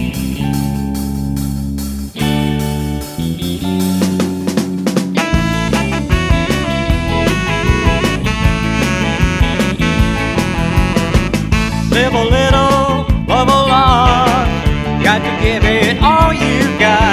Live a little, love a lot. Got to give it all you got.